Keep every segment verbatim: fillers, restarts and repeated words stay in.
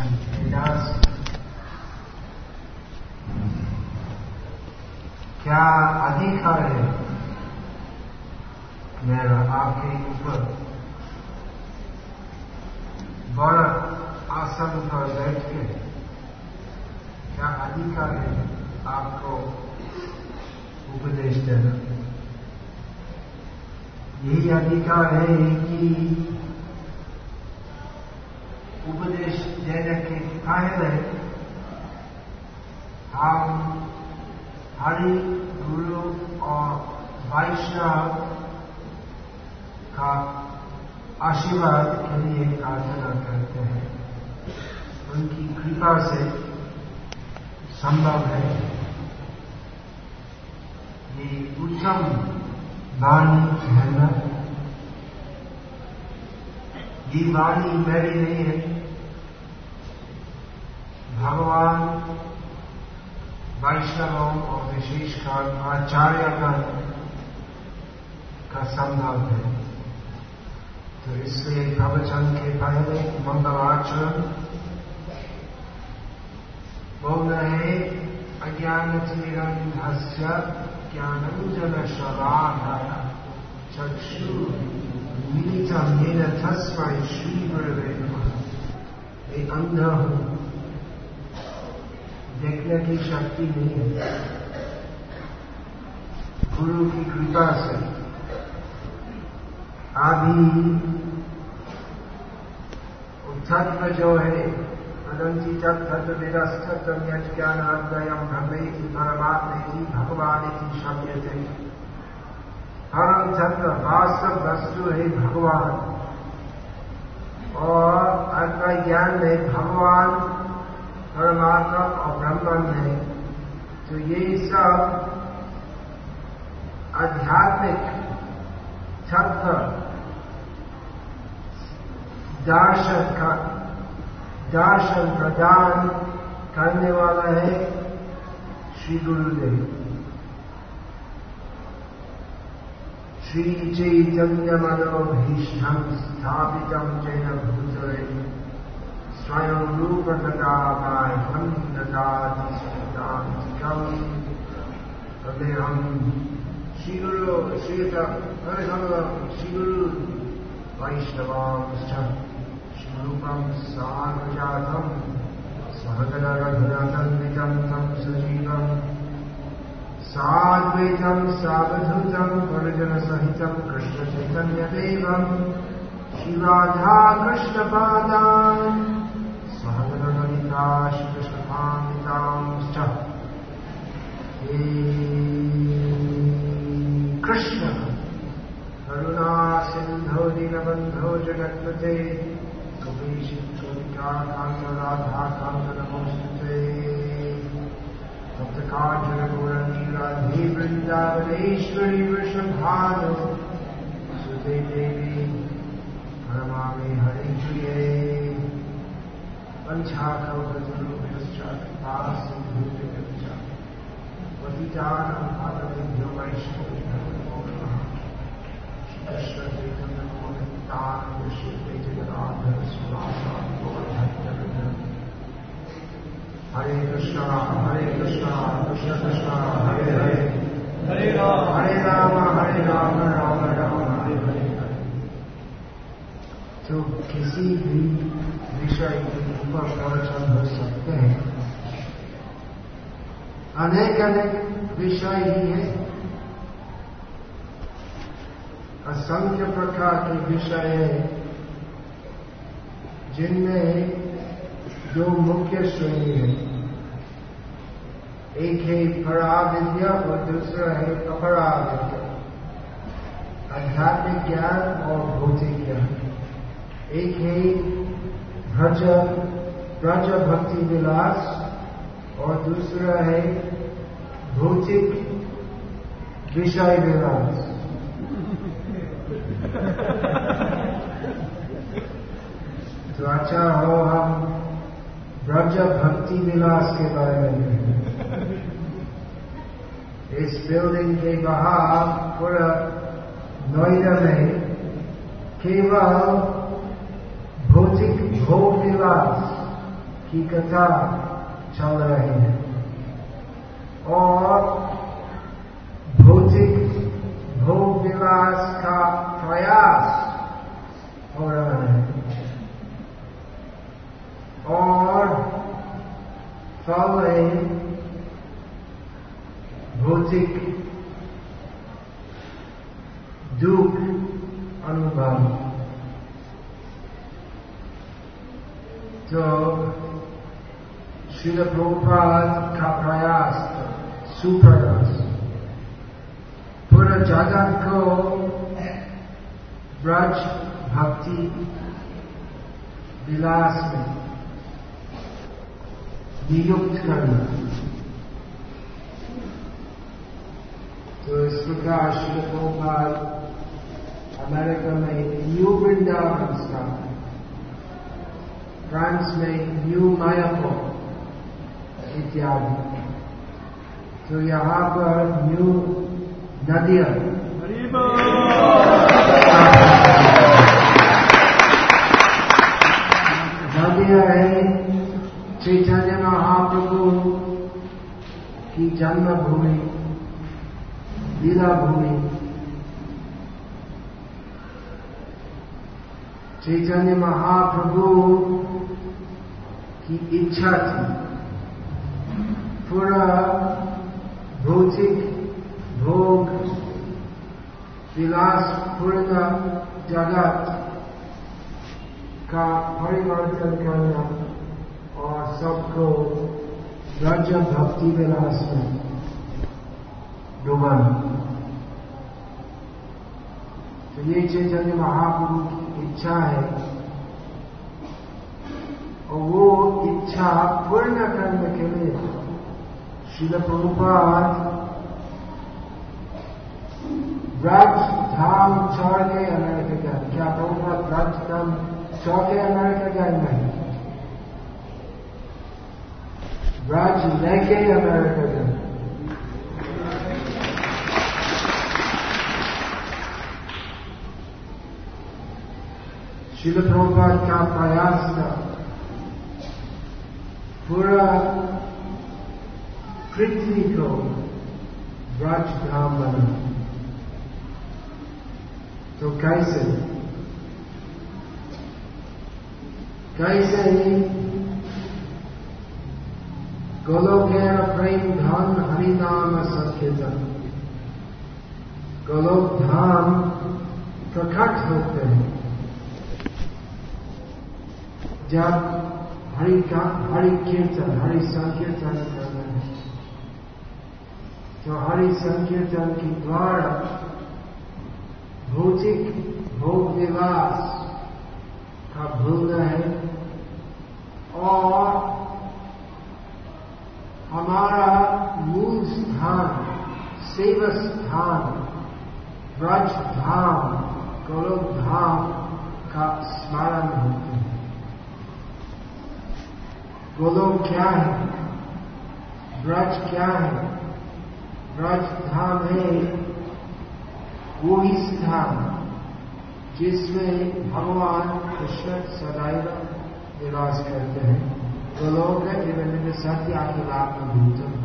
विनाश क्या अधिकार है मेरा आपके ऊपर बड़ा आसन पर बैठ के क्या अधिकार है आपको उपदेश देना? यही अधिकार है कि उपदेश देने के पहले हम हरि गुरु और वैष्णव का आशीर्वाद के लिए प्रार्थना करते हैं। उनकी कृपा से संभव है। ये उत्तम वाणी है ना? ये वाणी मेरी नहीं है, भगवान वैष्णवों और विशेषकर आचार्यगण का संभव है। तो इसलिए प्रवचन के पहले मंगलाचरण बोल रहे अज्ञानतिमिरन्धस्य ज्ञानाञ्जनशलाकया चक्षुर्मिलितं येन तस्मै श्रीगुरवे नमः। मैं अंधा हूं, देखने की शक्ति नहीं है। गुरु की कृपा से अभी तत्व जो है अनंती तत्व विरस्तम यज्ञानाद्वयम् ब्रह्मेति परमात्मेति भगवानेति शब्दते। परम तत्व वास्तव वस्तु है भगवान और अद्वैत ज्ञान में भगवान परमात्मा और ब्रह्मन है। तो ये सब आध्यात्मिक तत्व दर्शन का दर्शन प्रदान करने वाला है श्री गुरुदेव। श्री चैतन्य मनोभीष्टं स्थापितं येन भूतले स्वयं रूप गदामह्यं ददाति स्वपदान्तिकम्। अभी हम श्री गुरु श्री अरे हम श्री गुरु वैष्णवांश्च रूपं साग्रजातं सहगण रघुनाथन्वितं तं सजीवं साद्वैतं सावधूतं परिजनसहितं कृष्णचैतन्यदेवं श्रीराधा कृष्णपादान् सहगण ललिता श्रीकृष्णकान्तांश्च। हे कृष्ण करुणा सिन्धो दीनबन्धो जगत्पते कांत राधा कांत नमोस्तुते। सप्तकांचन गौरंगी राधे वृंदावनेश्वरी वृषभानु सुते देवी परमामि हरि प्रिये। पंचाकल्पतरुभ्यश्च कृपा सिन्धुभ्यश्च पतितानां पावनेभ्यो वैष्णवेभ्यो नमः। कृष्ण चैतन्य नित्यानंद श्री अद्वैत गदाधर श्रीवासादि गौरभक्तवृंद। हरे कृष्णा हरे कृष्णा कृष्ण कृष्णा हरे हरे हरे राम हरे राम हरे राम राम राम हरे हरे। तो किसी भी विषय के ऊपर प्रवचन हो सकते हैं। अनेक अनेक विषय ही है, असंख्य प्रकार के विषय है जिनमें दो मुख्य श्रेणी है। एक है पराविद्या और दूसरा है अपराविद्या, आध्यात्मिक ज्ञान और भौतिक ज्ञान। एक है ब्रज ब्रज भक्ति विलास और दूसरा है भौतिक विषय विलास। तो अच्छा हो हम ब्रज भक्ति विलास के बारे में कहें। इस बिल्डिंग के बाहर पूरा नोएडा में केवल भौतिक भोग विलास की कथा चल रही है और भौतिक भोग विलास का प्रयास हो रहा है और फल है भौतिक दुख अनुभव। तो श्रील प्रभुपाद का प्रयास, सुप्रयास, पूरा जगत को ब्रज भक्ति विलास में नियुक्त करना। तो इस प्रकार श्रील प्रभुपाद अमेरिका में न्यू वृंदावन स्थापित, फ्रांस में न्यू मायापुर इत्यादि। तो यहाँ पर न्यू नदियां नदियां है चैतन्य महाप्रभु की जन्मभूमि, लीला भूमि। चैतन्य महाप्रभु की इच्छा थी पूरा भौतिक भोग विलास पूर्ण जगत का परिवर्तन करना और सबको ब्रज भक्ति विलास में डुबाना। तो ये चैतन्य महाप्रभु की इच्छा है और वो इच्छा पूर्ण करने के लिए श्रील प्रभुपाद ब्रज धाम छोड़ के अमेरिका गए। क्या प्रभुपाद ब्रज धाम छोड़ के अमेरिका गए? नहीं, ब्रज लेके अमेरिका गए। श्रील प्रभुपाद का प्रयास था पूरा पृथ्वी को ब्रज धाम बनाना। तो कैसे कैसे गोलोकेन प्रेम धन हरिनाम संकीर्तन, गोलोक धाम प्रकट होते हैं जब हरि का हरि कीर्तन, हरि संकीर्तन करना है। तो हरि संकीर्तन के द्वारा भौतिक भोग विलास का भूलना है और हमारा मूल स्थान, सेवा स्थान ब्रज धाम, गोलोक धाम का स्मरण होता है। गोलोक क्या है? ब्रज क्या है? ब्रज धाम है वो ही स्थान जिसमें भगवान कृष्ण सदैव निवास करते हैं। गोलोक एवं सत्य अखिलात्म भूतम।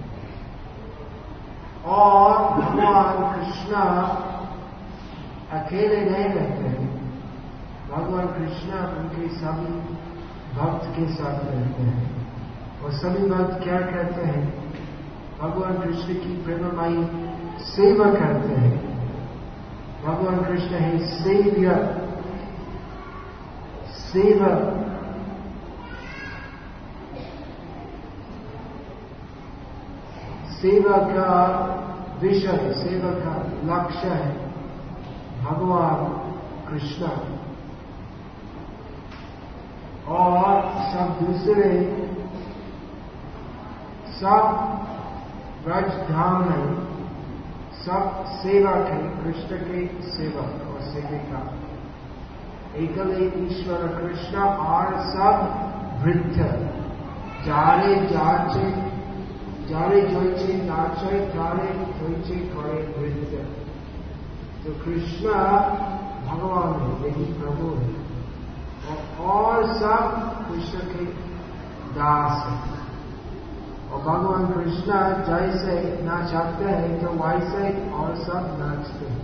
और भगवान कृष्ण अकेले नहीं रहते हैं, भगवान कृष्ण उनके सभी भक्त के साथ रहते हैं और सभी भक्त क्या करते हैं? भगवान कृष्ण की प्रेममयी सेवा करते हैं। भगवान कृष्ण है सेव्य, सेवा सेवा का विषय, सेवा का लक्ष्य है भगवान कृष्ण और सब दूसरे सब ब्रज धाम में सब सेवक है कृष्ण के सेवक और सेविका। एकल ईश्वर कृष्ण और सब वृद्ध जारे जाचे जारे जोचे नाचे तारे जोचे करे वृद्ध। तो कृष्ण भगवान है, यही प्रभु है और सब कृष्ण के दास है। और भगवान कृष्ण जैसे नाचते हैं तो वैसे और सब नाचते हैं।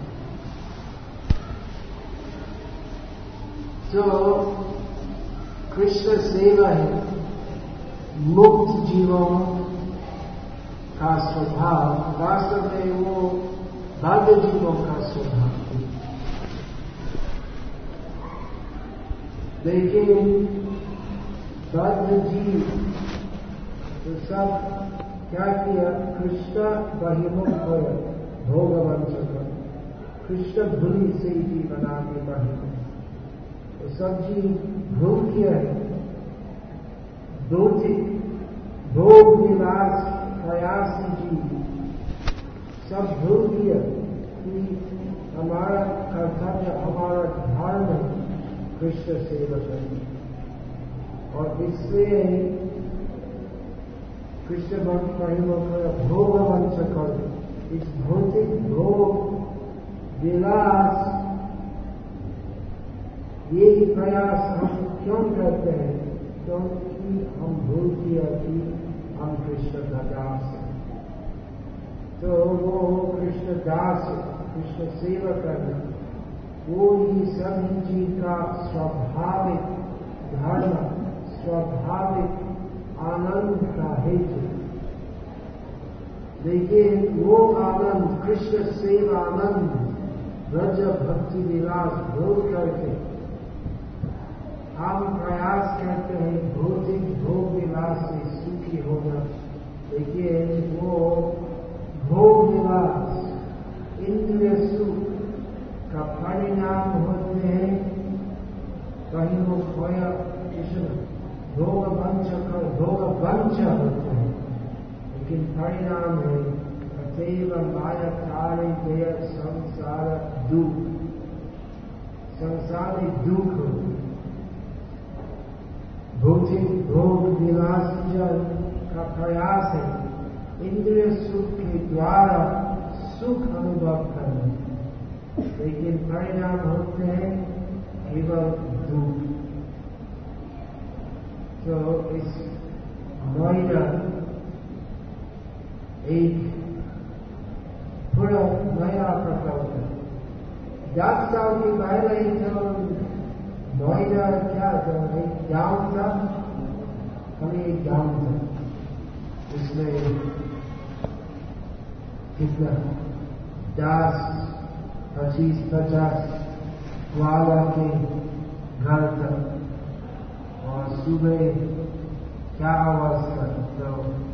तो कृष्ण सेवा है मुक्त जीवों का स्वभाव, वास्तव में वो बद्ध जीवों का स्वभाव। लेकिन बद्ध जीव तो सब क्या किया, कृष्ण बहिमुख हो भोगवंशक, कृष्ण भूलि से ही बना के बहिमुख, तो सब जीव भूल किया है। भौतिक भोग विलास प्रयासी जीव सब भूल गया कि हमारा कर्तव्य, हमारा धर्म है कृष्ण सेवा करना। और इसलिए कृष्ण भक्त महिमा भोग वंश कर, इस भौतिक भोग विलास ये प्रयास हम क्यों करते हैं? क्योंकि हम भूल किया कि हम कृष्ण का दास हैं। तो वो कृष्ण दास, कृष्ण सेवा करना, वो ही सभी जीव का स्वाभाविक धर्म, स्वाभाविक आनंद का हेतु। लेकिन वो आनंद, कृष्ण सेवा आनंद, ब्रज भक्ति विलास भोग करके हम प्रयास करते हैं भौतिक भोग विलास से सुखी होना। लेकिन वो भोग विलास, इंद्रिय सुख का परिणाम होते हैं कहीं वो खोया कृष्ण भोग वंश कर भोग वंश होते हैं। लेकिन परिणाम है अतएव माया कार्य गया संसार दुख, संसार में दुख हो। भौतिक भोग विलास का प्रयास है इंद्रिय सुख के द्वारा सुख अनुभव करना, लेकिन परिणाम होते हैं केवल दुख। तो इस नोएडा एक पूरा नया प्रकल्प है। दस साल के पहले तो नोएडा क्या था, एक गांव था, हमें एक गांव था, इसमें कितना दस पच्चीस पचास वाला के घर था। और सुबह क्या आवाज था, तो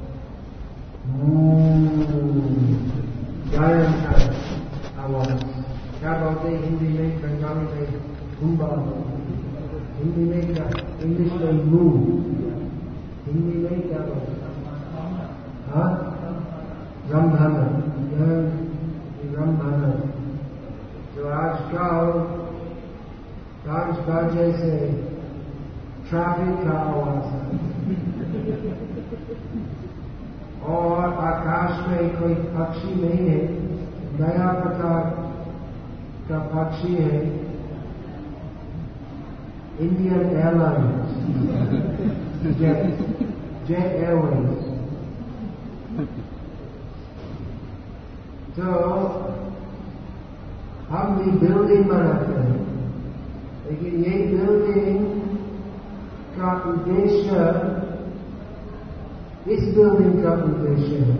गायन का आवाज, क्या बोलते हिंदी में, बंगाली में गुम्बा, हिंदी में क्या, इंग्लिश में मू, हिंदी में क्या बोलते, हाँ रमधन, रमधन। तो आजकल पांच बजे से ट्रैफिक का आवाज है और आकाश में कोई पक्षी नहीं है, नया प्रकार का पक्षी है, Indian Airlines, Jet Jet Airways. तो हम भी बिल्डिंग बनाते हैं, लेकिन ये बिल्डिंग का उद्देश्य, इस बिल्डिंग का उद्देश्य है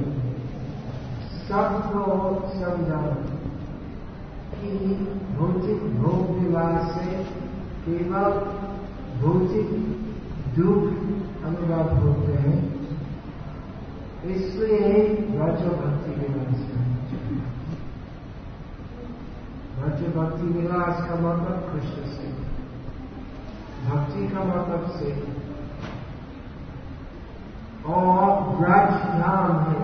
सबको समझाना कि भौतिक भोग विलास से केवल भौतिक दुख अनुभव होते हैं। इसलिए ब्रज भक्ति विलास है। ब्रज भक्ति विलास का मतलब कृष्ण से, भक्ति का मतलब से, और ब्रज धाम है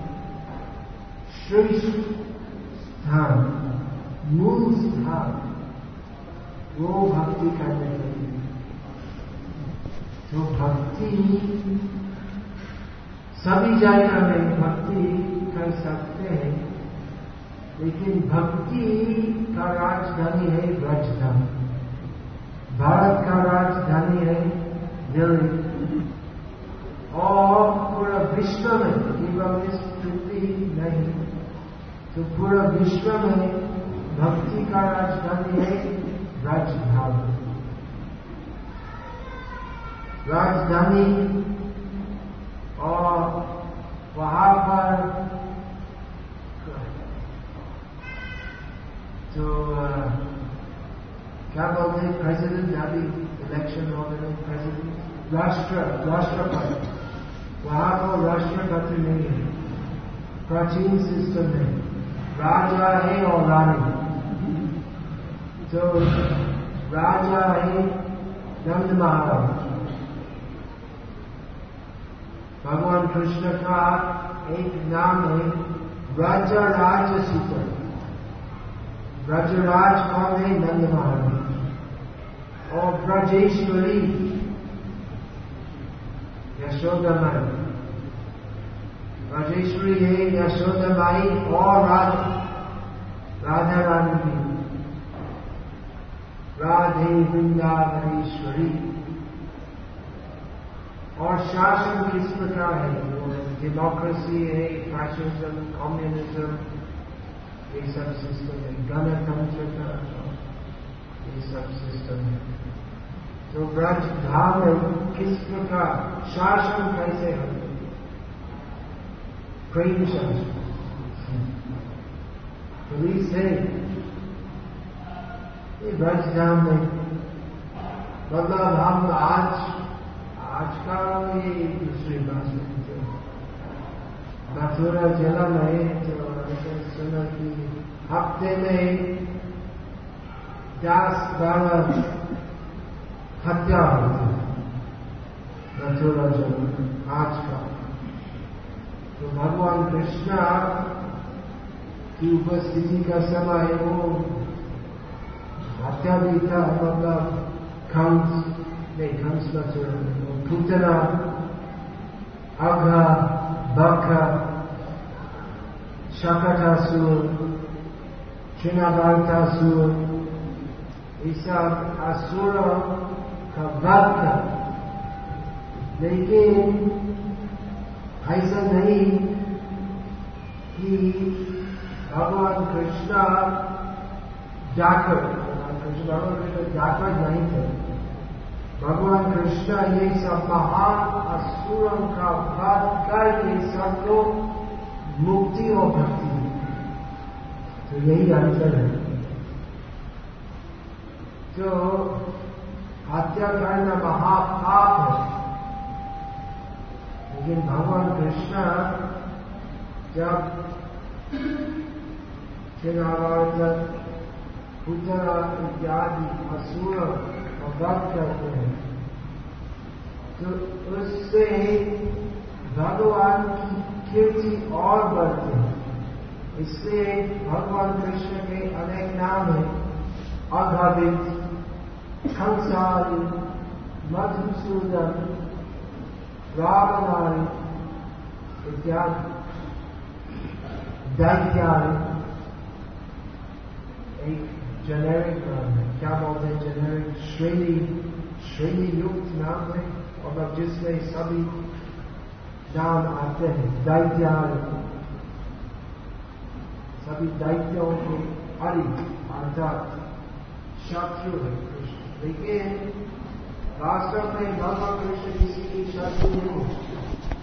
श्रेष्ठ स्थान, मूल स्थान, वो भक्ति करने के लिए। तो भक्ति सभी जगह में भक्ति कर सकते हैं, लेकिन भक्ति का राजधानी है ब्रजधाम। भारत का राजधानी है दिल्ली, तो पूरा विश्व में भक्ति का राजधानी है राजधाम। राजधानी और वहां पर तो क्या बोलते हैं प्रेसिडेंट, अभी इलेक्शन हो गए प्रेसिडेंट, राष्ट्र राष्ट्रपति, वहां पर राष्ट्रपति नहीं है, प्राचीन सिस्टम है, राजा है और रानी। तो राजा है नंद महाराज। भगवान कृष्ण का एक नाम है ब्रजराज सूत्र। ब्रजराज कौन है? नंद महाराज। और ब्रजेश्वरी यशोदा माई। ब्रजेश्वरी है यशोदा माई और राधा राधा रानी की, राधे वृंदावनेश्वरी। और शासन किस प्रकार है? डेमोक्रेसी है, फैसिज्म, कम्युनिज्म, ये सब सिस्टम है, गणतंत्र का ये सब सिस्टम है। तो ब्रज धाम में किस प्रकार शासन कैसे है? प्रेम शासन, पुलिस है ये ब्रज धाम में। मतलब हम आज आज का ये दूसरी बात मथुरा जिला में जो सुना कि हफ्ते में दस बारह हत्या होती है मथुरा जिला आज का। तो भगवान कृष्ण की उपस्थिति का समय वो हत्या भी था। मतलब कंस नहीं, कंस मथुरा, पूतना, अघा, बका, शकटासुर, तृणावर्तासुर, ये सब असुरों का वध था। लेकिन ऐसा नहीं कि भगवान कृष्ण जाकर भगवान कृष्ण भगवान कृष्ण जाकर नहीं थे। भगवान कृष्ण ये सब महान असुरों का वध करके सबको मुक्ति और भक्ति दी। तो यही अंतर है। जो हत्या करना महापाप है, लेकिन भगवान कृष्ण जब चेनावर्त, पूतना इत्यादि असुरों का वध करते हैं, तो उससे भगवान की कीर्ति और बढ़ती है। इसलिए भगवान कृष्ण के अनेक नाम हैं, अघावित, कंसारी, मधुसूदन, रावणारी इत्यादि, दैत्यारी। एक जेनेरिक नाम है, क्या बोलते हैं जेनेरिक, श्रेणी श्रेणी युक्त नाम है, और अब जिसमें सभी नाम आते हैं। दैत्यारी सभी दैत्यों के हरि अर्थात शत्रु है कृष्ण। लेकिन वास्तव में भगवान कृष्ण किसी की शत्रु नहीं है।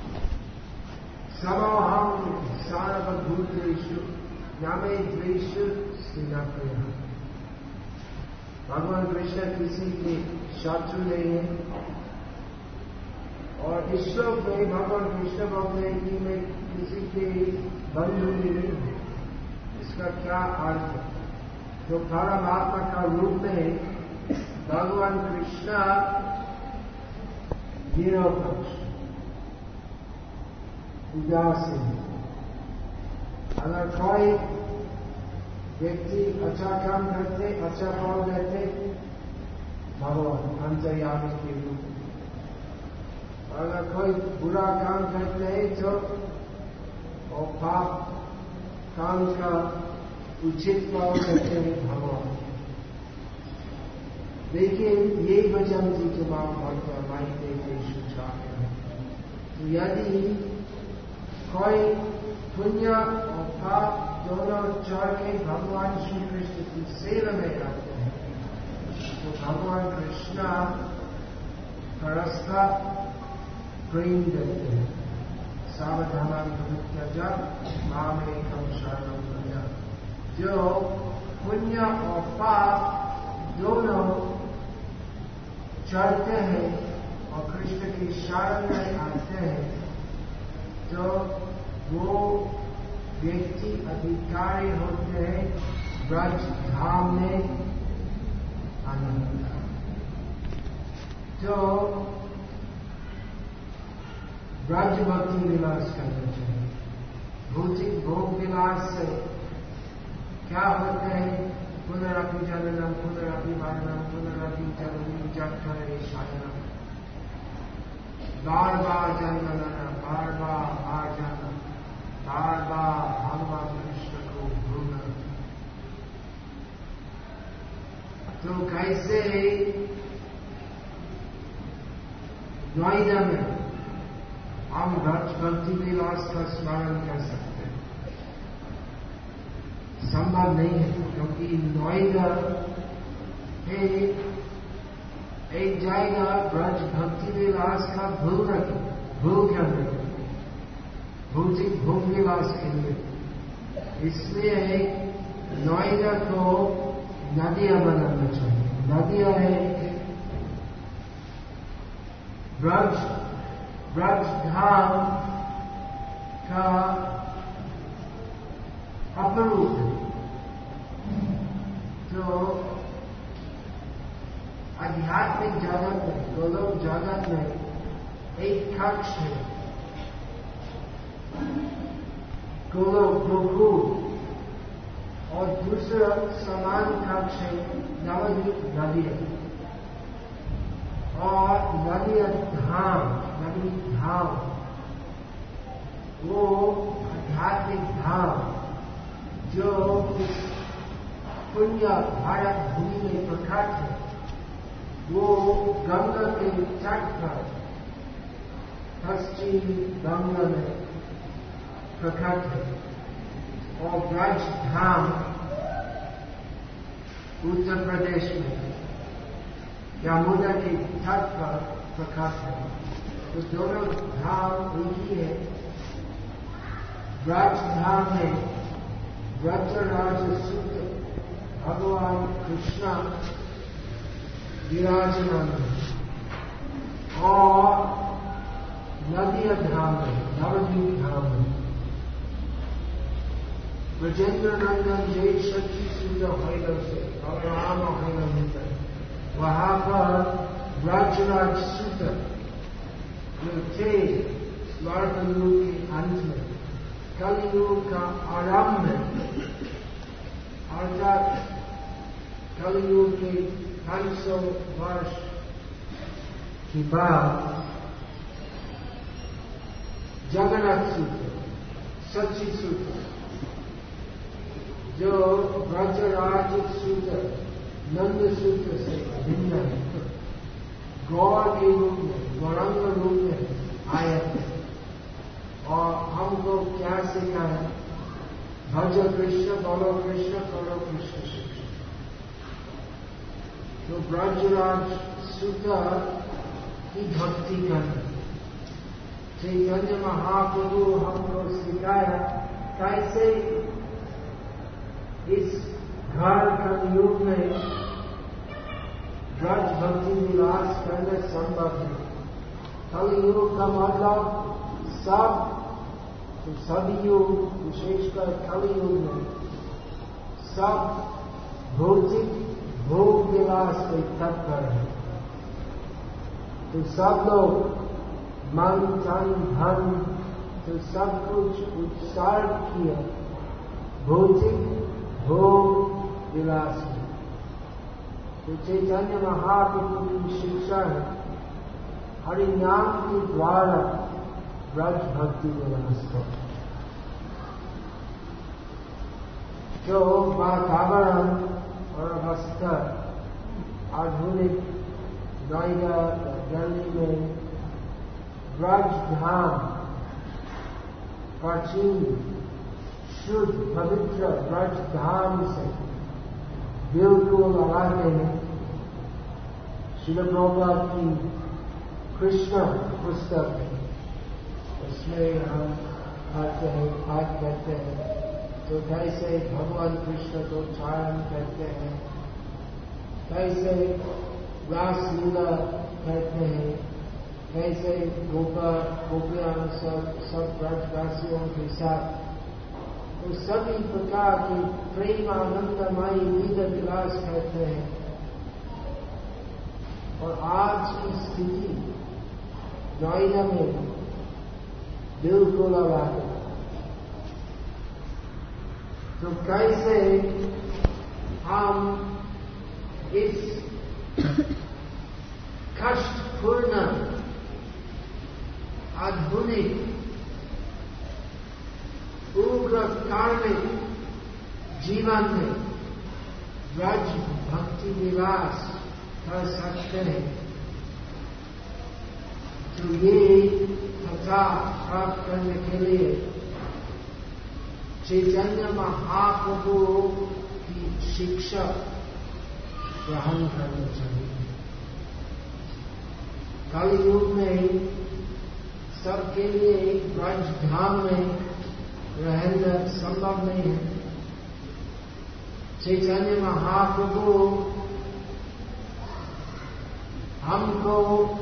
समोहम सार्वभूतेषु नामे द्वेषु स्थिनप्रिय। भगवान कृष्ण किसी के शत्रु नहीं है। और इस श्लोक में भगवान कृष्ण बोलते हैं कि मैं किसी के बंधु नहीं हूं। इसका क्या अर्थ है? जो परमात्मा का रूप में भगवान कृष्ण निरपेक्ष उदासीन। अगर कोई व्यक्ति अच्छा काम करते, अच्छा फल देते, भगवान अंतर्यामी के रूप में। अगर कोई बुरा काम करते हैं तो और पाप काम का उचित फल करते हैं भगवान। लेकिन ये वचन जी जवाब भरता माई देश तो यदि कोई पुण्य और रास्ता दोनों छोड़ के भगवान श्री कृष्ण की सेवा में आते हैं, तो भगवान कृष्ण का रास्ता प्रेम देते हैं। सावधान परित्यज्य मामेकं शरणं व्रज। जो पुण्य और पाप दोनों चढ़ते हैं और कृष्ण की शरण में आते हैं, तो वो व्यक्ति अधिकारी होते हैं ब्रज धाम में आनंद। तो ब्रज भक्ति विलास करना चाहिए। भौतिक भोग विलास से क्या होता है? पुनरपि जननम पुनरपि मरणम पुनरपि जननी जठरे शयनम। बार बार जन्म लेना, बार बार बार जाना, बार बार भगवान कृष्ण को भूलना। तो कैसे नोएडा में हम ब्रज भक्ति विलास का स्मरण कर सकते हैं? संभव नहीं है, क्योंकि नोएडा एक जाएगा ब्रज भक्ति विलास का भूल रखे भूल करने के लिए, भौतिक भोग विलास के लिए। इसलिए नोएडा को नदियां बनाना चाहिए। नदियां है ब्रज ब्रज धाम का अपरूप है। तो आध्यात्मिक जगत में, गोलोक जगत में एक कक्ष है गोलोक गोकुल, और दूसरा समान कक्ष है नवद्वीप नदियां। और नदियां धाम, नदी धाम वो आध्यात्मिक धाम जो इस पुण्य भारत भूमि में प्रकट है, वो गंगा के तट पर पश्चिम गंगा में प्रकट है। और ब्रज धाम उत्तर प्रदेश में यमुना के तट पर प्रकट है। तो दोनों धाम एक ही है। ब्रज धाम में व्रजराज सूत्र भगवान कृष्ण विराजमान है। और नदिया धाम में, नवद्वीप धाम में ब्रजेंद्र नंदन जय शक्ति सुंदर हैलव से बलराम हैलव होता है। वहां पर व्रजराज सूत्र जो थे स्वर्गलोक के अंत में, कलियुग का आरंभ में, अर्थात कलियुग के पांच सौ वर्ष के बाद जगन्नाथ सूत्र, सच्ची सूत्र जो ब्रजराज सूत्र नंद सूत्र से भिन्न है, गौर के रूप में, गौरंग रूप में आया है। और हमको क्या सिखाया? भज कृष्ण, बोलो कृष्ण, करो कृष्ण शिक्षा। तो ब्रजराज सूत्र की भक्ति करना। चैतन्य महाप्रभु हमको सिखाया कैसे इस घर कलयुग में ब्रज भक्ति विलास करना संभव है। कलयुग का मतलब सब, तो सभी युग, विशेषकर कलयुग में सब भौतिक भोग विलास के तत्पर है। तो सब लोग मन तन धन तो सब कुछ उत्सर्ग किया भौतिक भोग विलास में। तो चैतन्य महाप्रभु की शिक्षा है हरि नाम के द्वारा ब्रज भक्ति विलास को। जो वातावरण और अवस्था आधुनिक नोएडा दिल्ली में ब्रज धाम प्राचीन शुद्ध पवित्र ब्रज धाम से बिल्कुल लगाते हैं। श्रील प्रभुपाद की कृष्ण पुस्तक है, उसमें हम आते हैं, पाठ करते हैं, तो कैसे भगवान कृष्ण को चारण करते हैं, कैसे रासलीला करते हैं, कैसे गोपा गोपियां सब सब ब्रजवासियों के साथ तो सभी प्रकार की प्रेम आनंदमयी लीला विलास करते हैं। और आज की स्थिति नोएडा में बिल्कुल अलग है। तो कैसे हम इस कष्टपूर्ण आधुनिक उग्र कार्मिक जीवन में ब्रज भक्ति विलास कर सकते हैं, तो ये कथा प्राप्त करने के लिए चैतन्य महाप्रभु की शिक्षा ग्रहण करना चाहिए। कलयुग में सबके लिए एक ब्रज धाम में रहना संभव नहीं है। चैतन्य महाप्रभु हमको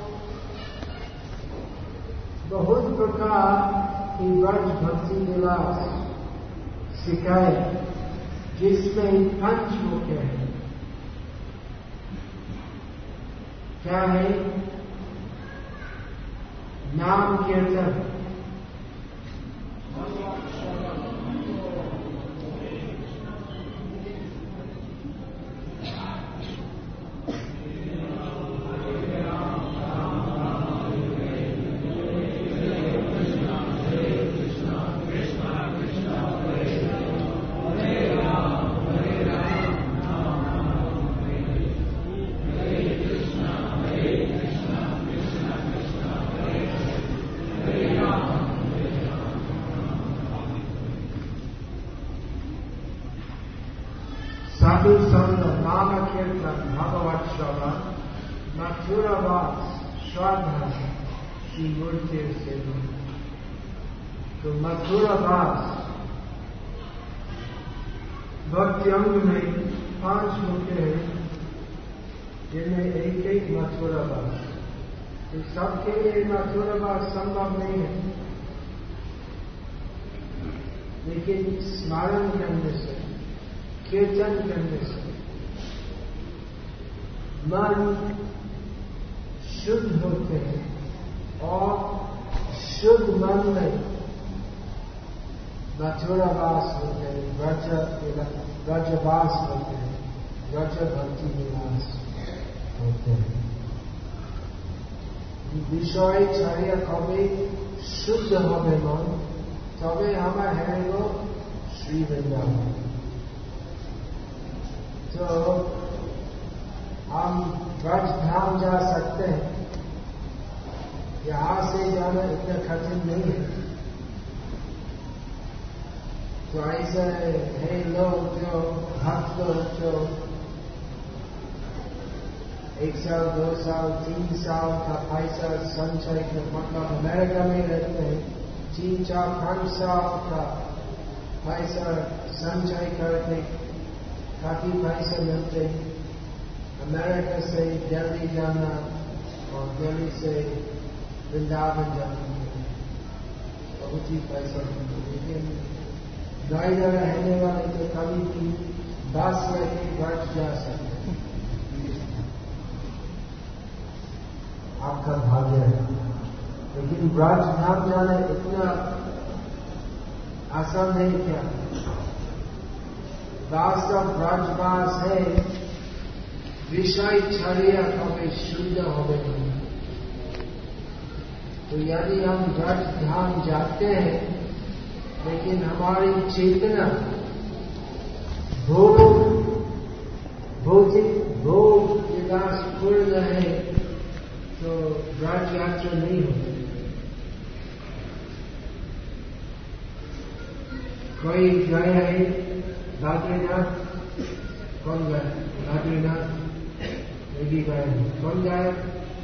बहुत प्रकार की ब्रज भक्ति विलास सिखाए, जिसमें पंच मुख्य है। क्या है? नाम कीर्तन, साधु संग, नाम कीर्तन, भगवत श्रवण, मथुरावास, श्रद्धा श्री मूर्ति से। तो मथुरावास भक्ति अंग में पांच मुख्य है, जिनमें एक एक मथुरावास। तो सबके लिए मथुरावास संभव नहीं है, लेकिन स्मरण करने से, कीर्तन करने से मन शुद्ध होते हैं और शुद्ध मन में मथुरावास होते हैं, व्रज व्रजवास होते हैं, व्रज भक्ति विलास होते हैं। বিষয় ছাড়িয়া কবে শুদ্ধ হবে মন, তবে আমার হেরিব শ্রী বৃন্দাবন। तो हम ब्रज धाम जा सकते हैं, यहां से जाना इतना कठिन नहीं है। तो ऐसे है लोग जो भक्त लोग जो एक साल दो साल तीन साल का पैसा संचय कर, मतलब अमेरिका में रहते हैं, तीन चार पांच साल का पैसा संचय करते, काफी पैसे मिलते, अमेरिका से दिल्ली जाना और दिल्ली से वृंदावन जाना बहुत ही पैसा मिलते। लेकिन नोएडा रहने वाले तो कभी भी बस लेके ब्रज जा सकते, आपका भाग्य है। लेकिन ब्रज धाम जाना इतना आसान नहीं। क्या वास्तव ब्रजवास है विषय छड़िया कभी शुद्ध हो गए। तो यदि हम ब्रज धाम जाते हैं, लेकिन हमारी चेतना भोग भौतिक भोग विलास पूर्ण है, तो ब्रज यात्रा नहीं होती। कोई गए है बद्रीनाथ? कौन गए बद्रीनाथ? ये भी गए। कौन गए?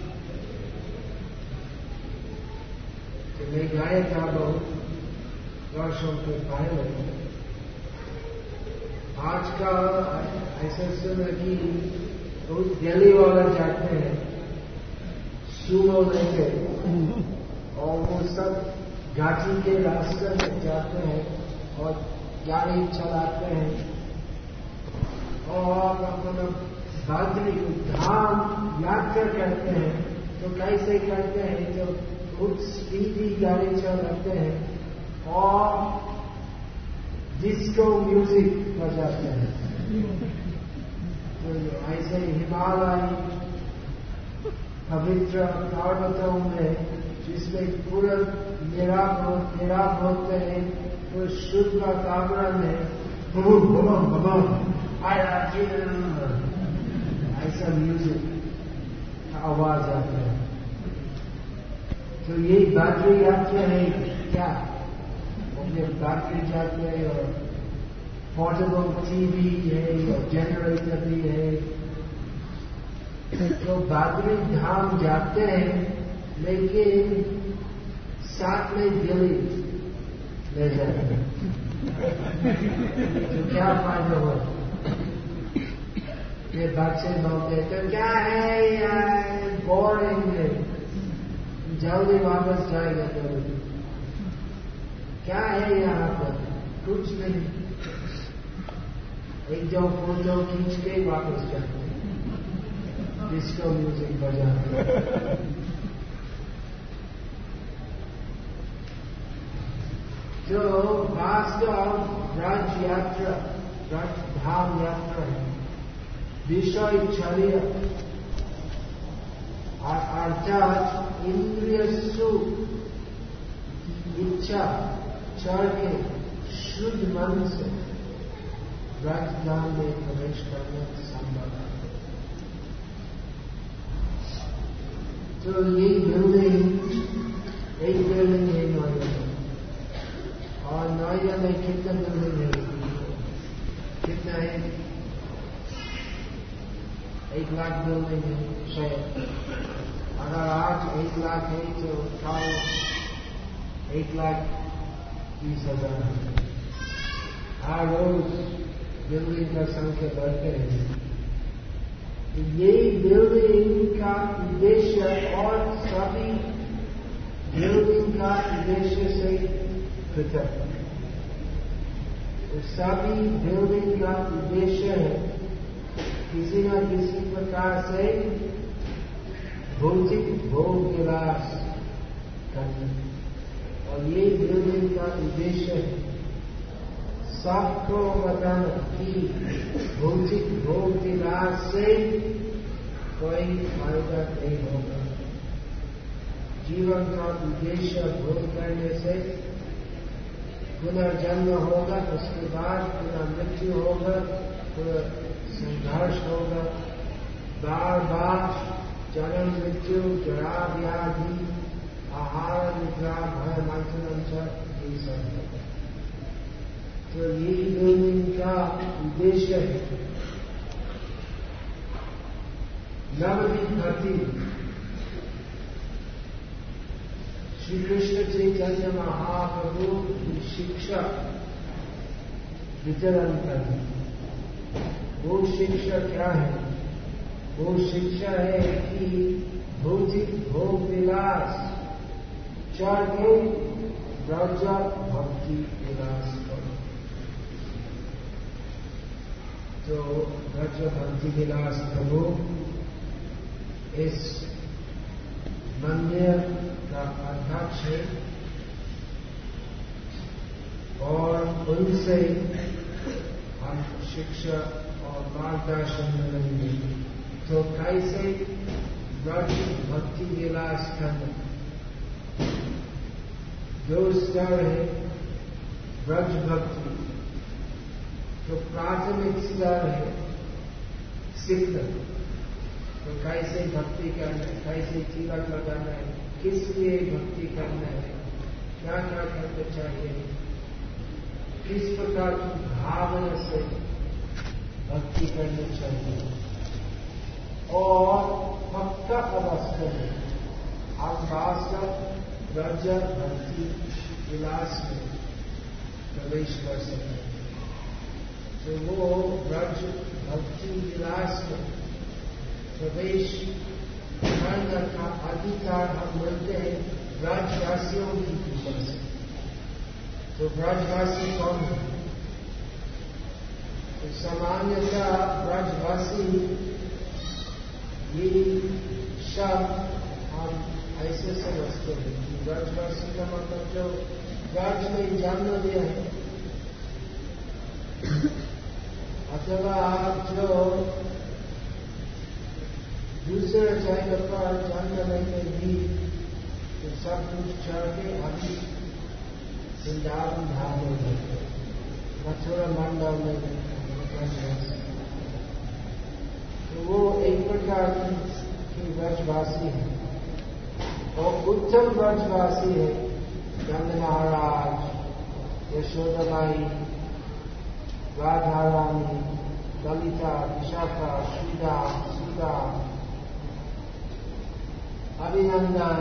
तो मैं गए था बहुत वर्षों के पहले। आज का ऐसा सुना कि दिल्ली वाले जाते हैं सुमो लेके और वो सब घाटी के रास्ते में जाते हैं और गाड़ी चलाते हैं और अपना बद्री धाम यात्रा करते हैं। तो कैसे करते हैं? तो बहुत स्पीडी गाड़ी चलाते हैं और डिस्को म्यूजिक बजाते हैं। तो ऐसे हिमालय पवित्र पर्वतों में जिसमें पूरा निराप निराप होते हैं, तो शुद्ध वातावरण है, ऐसा म्यूजिक आवाज आता है। तो ये बद्री यात्रा है क्या? अपने बद्री जाते हैं और पोर्टेबल टीवी है और जनरेटर भी है। तो बद्री धाम जाते हैं लेकिन साथ में दिल्ली ले जाते हैं। तो क्या फायदा हो? ये बच्चे बोलते तो क्या है यार, बोरिंग है, जल्दी वापस जाएगा। तो क्या है यहाँ पर? कुछ नहीं, एक दो फोटो खींच के वापस जाते हैं, डिस्को म्यूजिक बजाते। जो वास्तव ब्रज यात्रा, ब्रज धाम यात्रा है, विषय चर्य अर्थात इंद्रिय सुख इच्छा चढ़ के शुद्ध मन से ब्रज धाम में प्रवेश करना संभव है। तो ये बिल्डिंग एक बिल्डिंग है नोएडा में, और नोएडा में कितना बिल्डिंग है? कितना है? एक लाख बिल्डिंग है शायद। अगर आज एक लाख है तो कल एक लाख बीस हजार है। हर रोज बिल्डिंग का संख्या बढ़ते हैं। ये बिल्डिंग का उद्देश्य और सभी बिल्डिंग का उद्देश्य से पृथक है। तो सभी बिल्डिंग का उद्देश्य है किसी न किसी प्रकार से भौतिक भोग विलास करना, और ये बिल्डिंग का उद्देश्य है सबको बताना कि भौतिक भोग विलास से कोई फायदा नहीं होगा। जीवन का उद्देश्य भोग करने से पुनर्जन्म होगा, उसके बाद पुनर्मृत्यु होगा, संघर्ष होगा, बार बार जन्म मृत्यु जरा व्याधि आहार निद्रा भय मंथन ये सब है। तो ये बिल्डिंग का उद्देश्य है नवदीप भक्ति। श्री कृष्ण चैतन्य महाप्रभु की शिक्षा वितरण करना। वो शिक्षा क्या है? वो शिक्षा है कि भौतिक भोग विलास चढ़ के ब्रज भक्ति विलास करो। तो ब्रज भक्ति विलास करो, इस मंदिर का अध्यक्ष है और उनसे हम शिक्षा और मार्गदर्शन मिलेंगे। तो कैसे ब्रज भक्ति विलास करना? जो स्तर है ब्रज भक्ति, तो प्राथमिक स्तर है सीखना। तो कैसे भक्ति करना है, कैसे तिलक लगाना है, किस लिए भक्ति करना है, क्या क्या करना चाहिए, किस प्रकार की भावना से भक्ति करनी चाहिए। और भक्त अवस्था में आप वास्तव ब्रज भक्ति विलास में प्रवेश कर सकते हैं। तो वो ब्रज भक्ति विलास में प्रवेश करने का अधिकार हम मिलते हैं ब्रजवासियों की कृपा से। तो ब्रजवासी कौन है? तो सामान्यतः ब्रजवासी ये शब्द हम ऐसे समझते हैं कि ब्रजवासी का मतलब जो ब्रज में जन्म लिया है, अथवा जो दूसरे जगह पर जन्म लेने भी तो सब कुछ छोड़ के अभी वृंदावन धाम में रहते, मथुरा मंडल में तो वो एक प्रकार की ब्रजवासी है। और उत्तम ब्रजवासी है नंद महाराज, यशोदा माई, राधा रानी, ललिता, विशाखा, श्रीराम, सीता, अभिनंदन,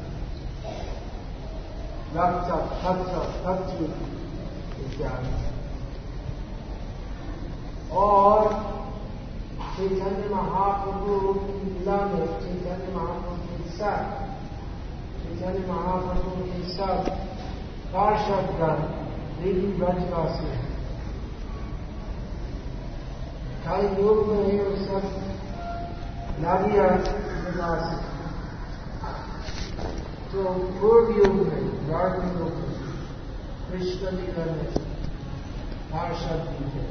रक्त भक्त भक्ति इत्यादि। और चैतन्य महाप्रभु की लीला में चैतन्य महाप्रभु के साथ चैतन्य महाप्रभु के साथ पार्षदगण देवी ब्रजवासी है। खाली योग में है वो सब नारिया निवासी। तो पूर्व योग में द्वार योग में कृष्ण लीला में पार्षद भी है।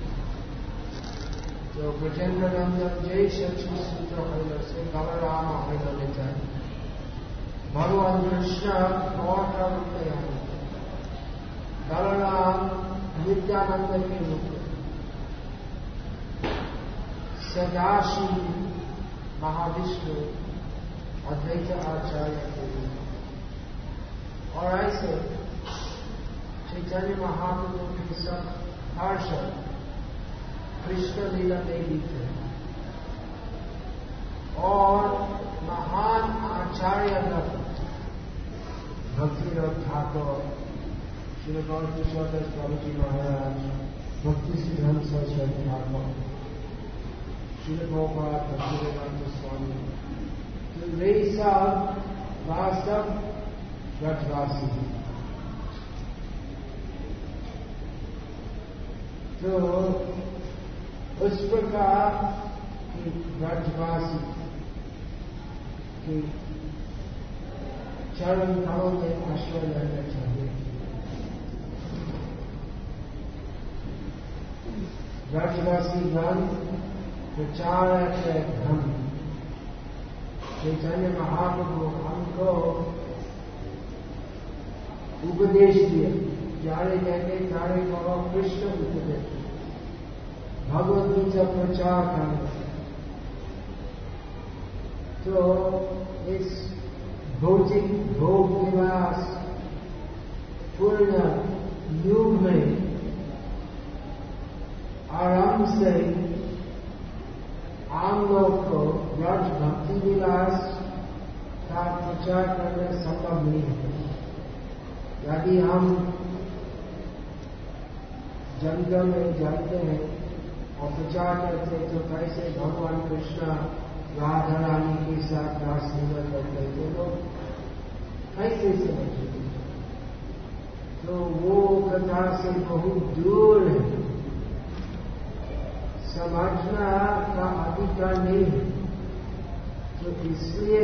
तो ब्रजेंद्र नंदन जय सचिव सूत्र हरिल से बलराम हरिल लेता है। भगवान कृष्ण और का रूप में है, बलराम नित्यानंद के रूप में, सदाशिव महाविष्णु अद्वैत आचार्य के रूप। और ऐसे चैतन्य महाप्रभु के सब पार्षद कृष्ण लीला में भी थे। और महान आचार्य भक्तिनाथ ठाकुर, श्री गौर किशोर दास बाबू जी महाराज, भक्ति सिद्धांत सरस्वती ठाकुर, श्री गोपाल भक्तिवेदांत स्वामी, तो वे सब वास्तव ब्रजवासी हैं। तो उस प्रकार की ब्रजवासी की चरण कमल में आश्रय लेना चाहिए। ब्रजवासी गण प्रचारक धन चैतन्य महाप्रभु हमको उपदेश दिए, जारे कहते तारे करो कृष्ण उपदेश, भगवत गीता प्रचार करना। तो इस भौतिक भोग निवास पूर्ण युग में आराम से आम लोग को ब्रज भक्ति विलास का प्रचार करना संभव नहीं है। यदि हम जंगल में जाते हैं और प्रचार करते तो कैसे भगवान कृष्ण राधा रानी के साथ रास लीला करते थे लोग कैसे समझेंगे? तो वो कथा से बहुत दूर है, समझना का अधिकार नहीं है। तो इसलिए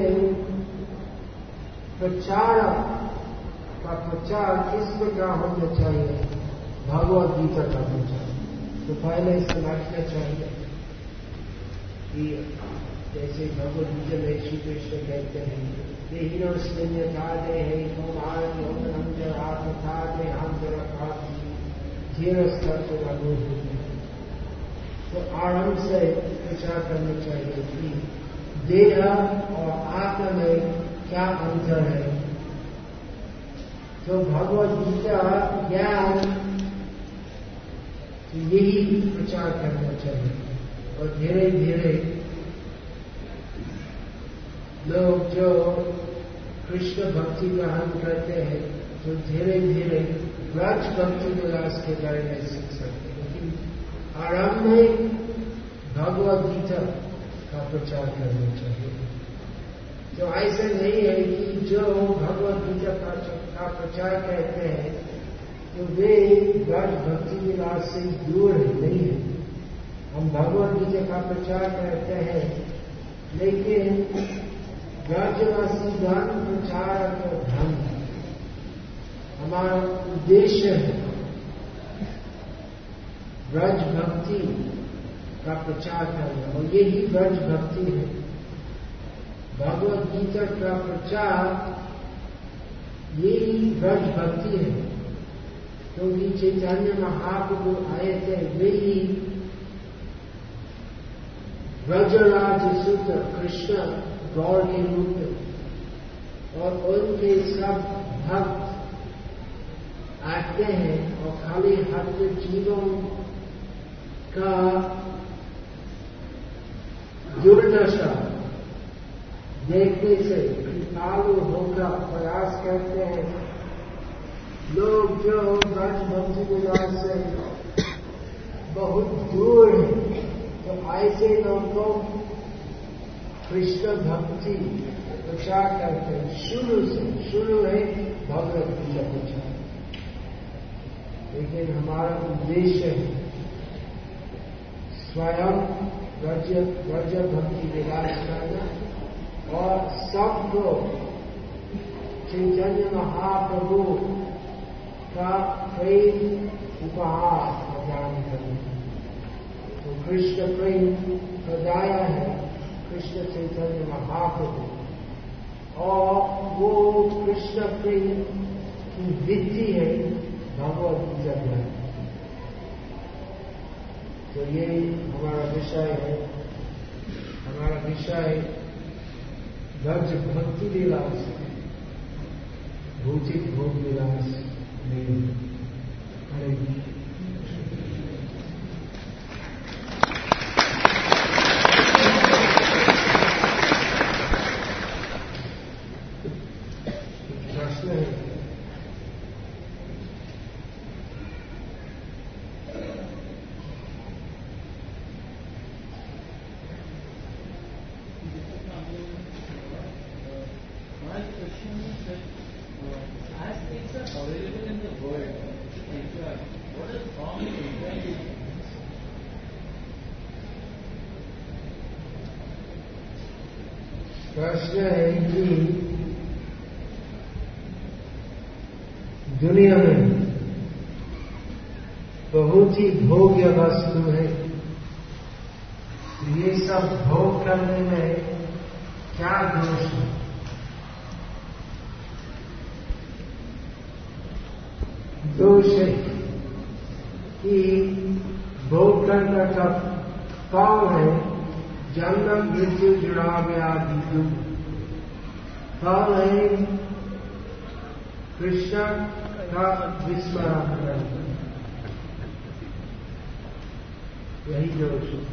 प्रचार का प्रचार किस प्रकार होना चाहिए? भगवत गीता करना चाहिए। तो पहले समझना चाहिए कि जैसे भगवत गीता में श्री कृष्ण कहते हैं ये हीरो स्लिन्य कादे है कुमार नंदर आत्मकादे हम जरा काफी धीरे स्तर से लागू होते हैं। तो आराम से विचार करना चाहिए कि देह और आत्मा में क्या अंतर है। तो भगवत गीता ज्ञान तो यही प्रचार करना चाहिए। और धीरे धीरे लोग जो कृष्ण भक्ति ग्रहण करते हैं तो धीरे धीरे ब्रज भक्ति विलास के बारे में सीख सकते हैं। लेकिन आरंभ में भगवद गीता का प्रचार करना चाहिए। तो ऐसा नहीं है कि जो भगवद गीता का प्रचार करते हैं तो वे ब्रज भक्ति विलास से दूर नहीं है। हम भगवद गीता का प्रचार करते हैं लेकिन ब्रजवासी धर्म प्रचार का धर्म हमारा उद्देश्य है ब्रज भक्ति का प्रचार करना, और यही ब्रज भक्ति है। भगवद गीता का प्रचार यही ब्रज भक्ति है, क्योंकि चैतन्य महाप्रभु आए थे वे ही ब्रजराज सुत कृष्ण गौर के रूप में, और उनके सब भक्त आते हैं और खाली हस्त जीवों का दुर्दशा देखने से कृपालु होकर प्रयास करते हैं। लोग जो ब्रज भक्ति विलास से बहुत दूर है तो ऐसे लोगों कृष्ण भक्ति प्रचार करते हैं। शुरू से शुरू है भगवद गीता प्रचार, लेकिन हमारा उद्देश्य है स्वयं ब्रज ब्रज भक्ति विलास करना और सबको चैतन्य महाप्रभु का प्रेम उपहार प्रदान करना। तो कृष्ण प्रेम प्रदाया है कृष्ण चैतन्य महाप्रभु, और वो कृष्ण प्रेम की वृद्धि है भगवद गीता में। तो ये हमारा विषय है। हमारा विषय ब्रज भक्ति विलास, भौतिक भोग विलास नहीं। हरे प्रश्न है? प्रश्न है कि दुनिया में बहुत ही भोग्य वस्तु है, ये सब भोग करने में क्या दोष है? दोष है कि भोग करने का फल है जन्म मृत्यु जुड़ा व्याधि दुख। फल है कृष्ण का विस्मरण करना, यही दोष है।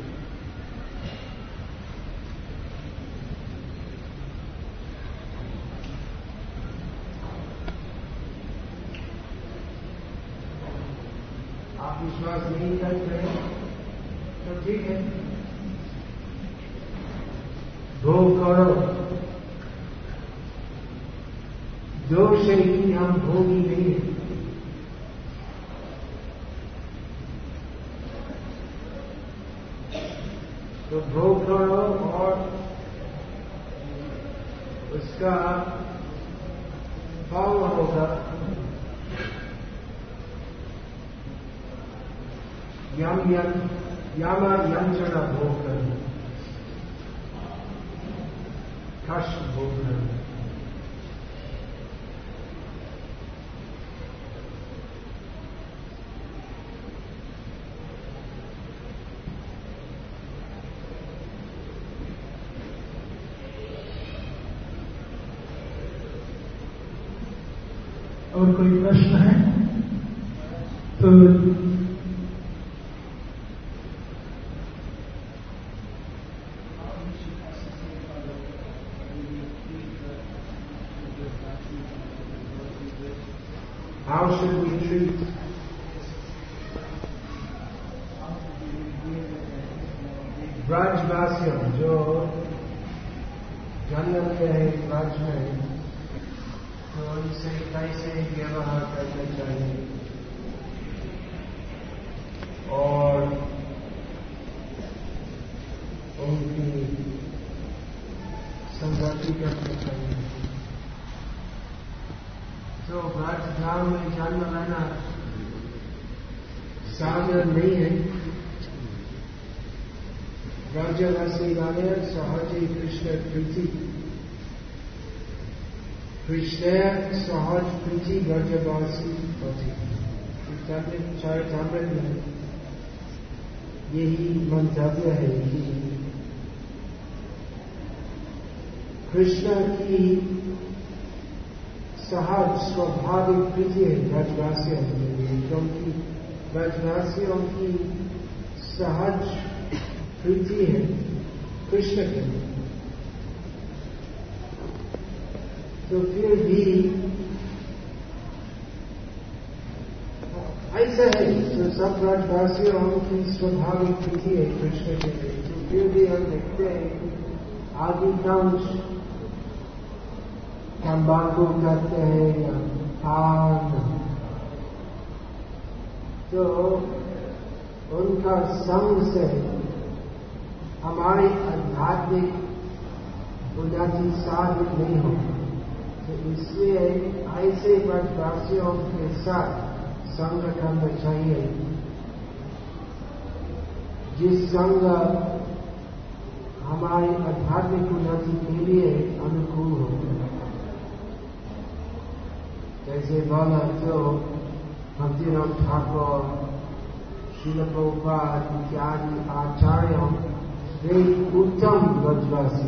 आप विश्वास नहीं करते हैं तो ठीक है, भोग करो। दोष है कि हम भोगी नहीं है। तो भोग करो और उसका फल होगा यम यम यम यंत्रणा भोग करना, कष्ट भोग करना। और कोई प्रश्न है तो How should we treat ब्रजवासियों जो जन्म लेते हैं ब्रज में, तो उनसे कैसे व्यवहार करना चाहिए और उनकी संगति करनी चाहिए। तो ब्रज धाम में जन्म लेना साधारण नहीं है। ब्रजवासी वाले सहज कृष्ण प्रीति, कृष्ण सहज प्रीति ब्रजवासी होती। चरितामृत में यही मंतव्य है कि कृष्ण की सहज स्वाभाविक प्रीति है ब्रजवासियों के लिए, क्योंकि ब्रजवासियों की सहज प्रीति है कृष्ण के लिए। तो फिर भी ऐसा है, तो सब ब्रजवासियों की स्वाभाविक प्रीति है कृष्ण के लिए। तो फिर भी हम देखते हैं अधिकांश तंबाकू करते हैं या पान, तो उनका संग से हमारी आध्यात्मिक उन्नति साधित नहीं होती। तो इसलिए ऐसे ब्रजवासियों के साथ संग करना चाहिए जिस संग हमारी आध्यात्मिक उन्नति के लिए अनुकूल हो। जैसे बोला तो भक्तिनाथ ठाकुर, श्रील प्रभुपाद इत्यादि आचार्यों वे उत्तम ब्रजवासी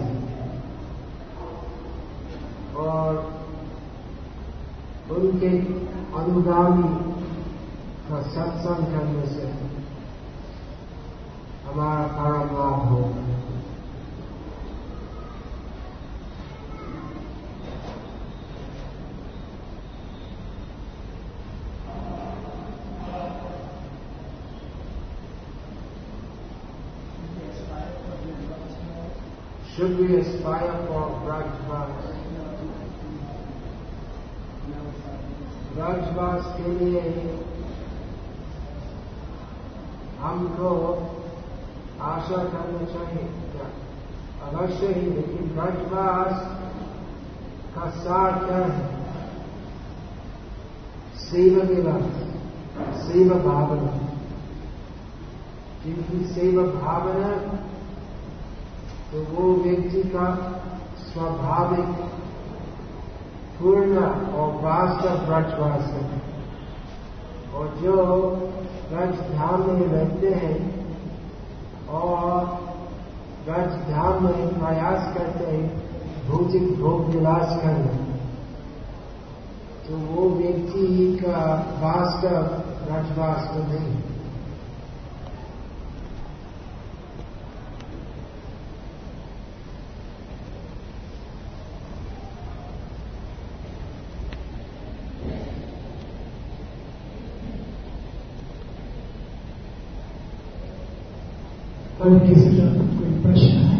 और उनके अनुगामी का सत्संग करने से हमारा परम लाभ हो। Should we aspire for Brajvas? Brajvas के लिए हमको आशा करना चाहिए क्या? अवश्य ही, लेकिन ब्रजवास का सार क्या है? सेवा विलास, सेवा भावना। जिनकी सेवा भावना, तो वो व्यक्ति का स्वाभाविक पूर्ण और वास्तव ब्रजवास है। और जो ब्रज धाम में रहते हैं और ब्रज धाम में प्रयास करते हैं भौतिक भोग विलास करना, तो वो व्यक्ति का वास्तव ब्रजवास तो नहीं। और किसी का कोई प्रश्न है?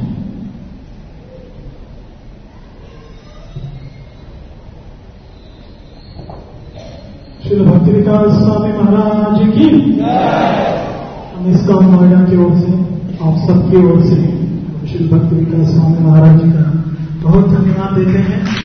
श्री भक्तिविकास स्वामी महाराज की हम इसका नोएडा की ओर से, आप सबकी ओर से श्री भक्तिविकास स्वामी महाराज जी का बहुत धन्यवाद देते हैं।